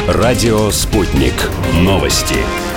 Радио «Спутник». Новости.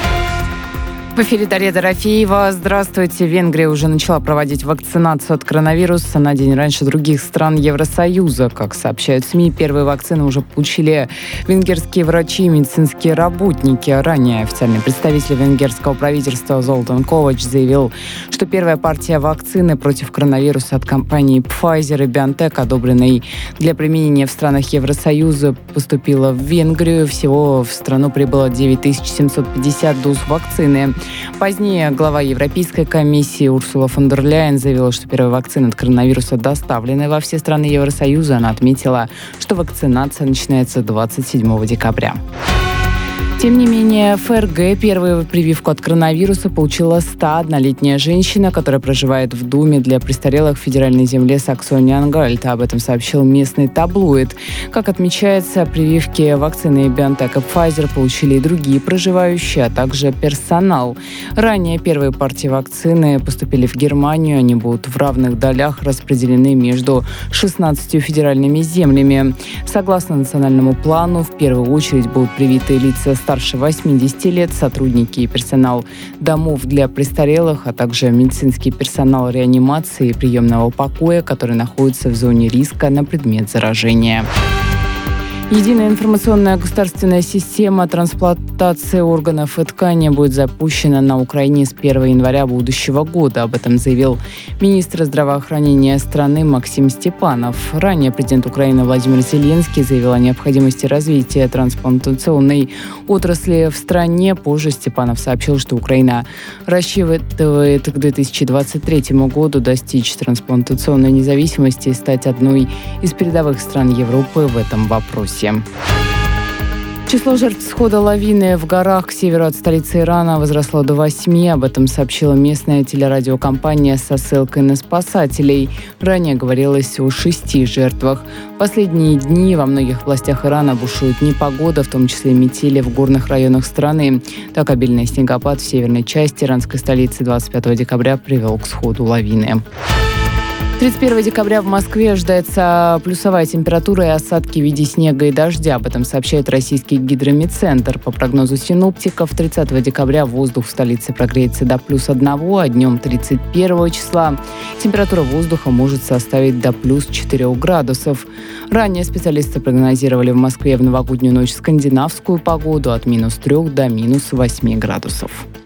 В эфире Дарья Дорофеева. Здравствуйте. Венгрия уже начала проводить вакцинацию от коронавируса на день раньше других стран Евросоюза. Как сообщают СМИ, первые вакцины уже получили венгерские врачи и медицинские работники. Ранее официальный представитель венгерского правительства Золтан Ковач заявил, что первая партия вакцины против коронавируса от компании Pfizer и BioNTech, одобренной для применения в странах Евросоюза, поступила в Венгрию. Всего в страну прибыло 9750 доз вакцины. Позднее глава Европейской комиссии Урсула фон дер Ляйен заявила, что первые вакцины от коронавируса доставлены во все страны Евросоюза. Она отметила, что вакцинация начинается 27 декабря. Тем не менее, в ФРГ первую прививку от коронавируса получила 101-летняя женщина, которая проживает в доме для престарелых в федеральной земле Саксони-Ангальт. Об этом сообщил местный таблоид. Как отмечается, прививки вакцины BioNTech и Pfizer получили и другие проживающие, а также персонал. Ранее первые партии вакцины поступили в Германию. Они будут в равных долях распределены между 16 федеральными землями. Согласно национальному плану, в первую очередь будут привиты лица старше 80 лет, сотрудники и персонал домов для престарелых, а также медицинский персонал реанимации и приемного покоя, который находится в зоне риска на предмет заражения. Единая информационная государственная система трансплантации органов и тканей будет запущена на Украине с 1 января будущего года. Об этом заявил министр здравоохранения страны Максим Степанов. Ранее президент Украины Владимир Зеленский заявил о необходимости развития трансплантационной отрасли в стране. Позже Степанов сообщил, что Украина рассчитывает к 2023 году достичь трансплантационной независимости и стать одной из передовых стран Европы в этом вопросе. Число жертв схода лавины в горах к северу от столицы Ирана возросло до 8. Об этом сообщила местная телерадиокомпания со ссылкой на спасателей. Ранее говорилось о 6 жертвах. В последние дни во многих областях Ирана бушует непогода, в том числе метели в горных районах страны. Так, обильный снегопад в северной части иранской столицы 25 декабря привел к сходу лавины. 31 декабря в Москве ожидается плюсовая температура и осадки в виде снега и дождя. Об этом сообщает российский гидрометцентр. По прогнозу синоптиков, 30 декабря воздух в столице прогреется до +1, а днем 31 числа температура воздуха может составить до +4 градусов. Ранее специалисты прогнозировали в Москве в новогоднюю ночь скандинавскую погоду от -3 до -8 градусов.